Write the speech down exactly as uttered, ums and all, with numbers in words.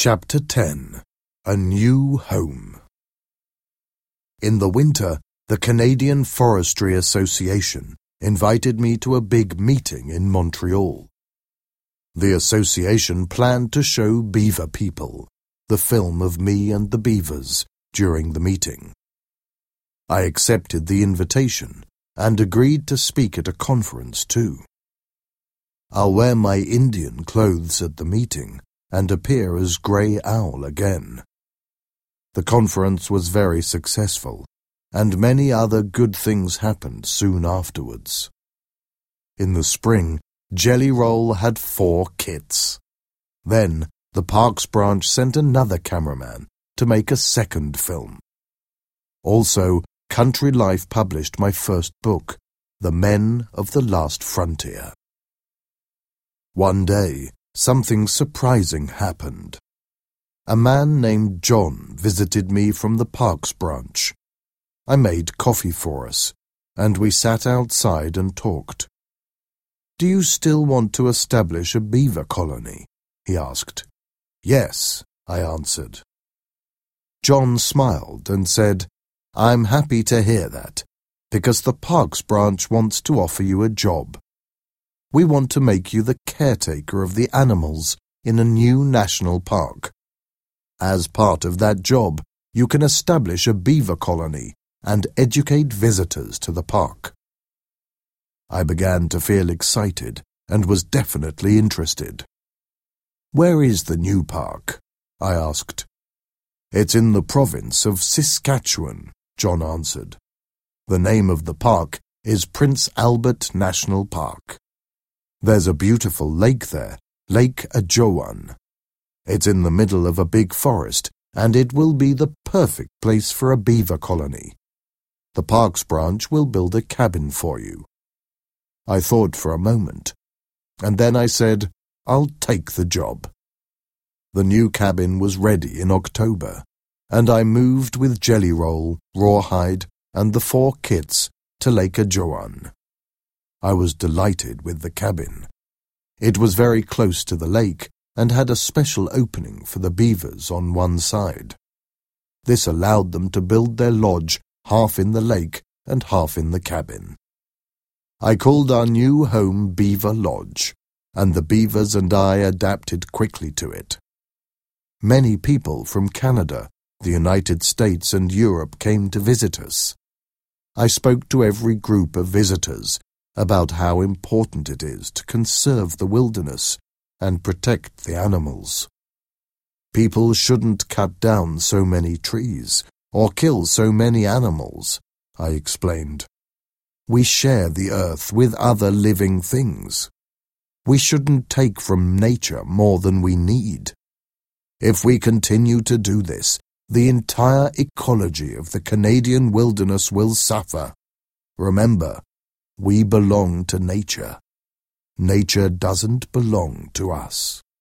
Chapter ten. A New Home. In the winter, the Canadian Forestry Association invited me to a big meeting in Montreal. The association planned to show Beaver People, the film of me and the beavers, during the meeting. I accepted the invitation and agreed to speak at a conference too. I'll wear my Indian clothes at the meeting and appear as Grey Owl again. The conference was very successful, and many other good things happened soon afterwards. In the spring, Jelly Roll had four kits. Then, the Parks branch sent another cameraman to make a second film. Also, Country Life published my first book, The Men of the Last Frontier. One day, something surprising happened. A man named John visited me from the Parks branch. I made coffee for us, and we sat outside and talked. "Do you still want to establish a beaver colony?" he asked. "Yes," I answered. John smiled and said, "I'm happy to hear that, because the Parks branch wants to offer you a job. We want to make you the caretaker of the animals in a new national park. As part of that job, you can establish a beaver colony and educate visitors to the park." I began to feel excited and was definitely interested. "Where is the new park?" I asked. "It's in the province of Saskatchewan," John answered. "The name of the park is Prince Albert National Park. There's a beautiful lake there, Lake Ajowan. It's in the middle of a big forest, and it will be the perfect place for a beaver colony. The Parks branch will build a cabin for you." I thought for a moment, and then I said, "I'll take the job." The new cabin was ready in October, and I moved with Jelly Roll, Rawhide, and the four kits to Lake Ajowan. I was delighted with the cabin. It was very close to the lake and had a special opening for the beavers on one side. This allowed them to build their lodge half in the lake and half in the cabin. I called our new home Beaver Lodge, and the beavers and I adapted quickly to it. Many people from Canada, the United States, and Europe came to visit us. I spoke to every group of visitors about how important it is to conserve the wilderness and protect the animals. People shouldn't cut down so many trees or kill so many animals, I explained. We share the earth with other living things. We shouldn't take from nature more than we need. If we continue to do this, the entire ecology of the Canadian wilderness will suffer. Remember, we belong to nature. Nature doesn't belong to us.